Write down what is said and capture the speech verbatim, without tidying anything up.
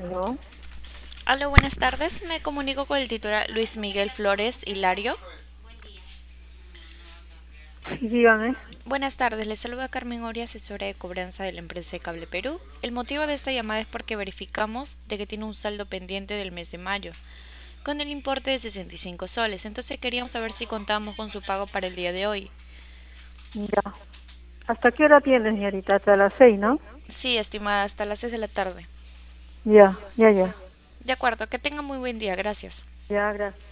¿No? Hola, buenas tardes. Me comunico con el titular Luis Miguel Flores Hilario. Sí, dígame. Buenas tardes, le saluda Carmen Oria, asesora de cobranza de la empresa de Cable Perú. El motivo de esta llamada es porque verificamos de que tiene un saldo pendiente del mes de mayo, con el importe de sesenta y cinco soles. Entonces queríamos saber si contamos con su pago para el día de hoy. Ya. ¿Hasta qué hora tienes, señorita? Hasta las seis, ¿no? Sí, estimada, hasta las seis de la tarde. Ya, ya, ya. De acuerdo, que tenga muy buen día, gracias. Ya, gracias.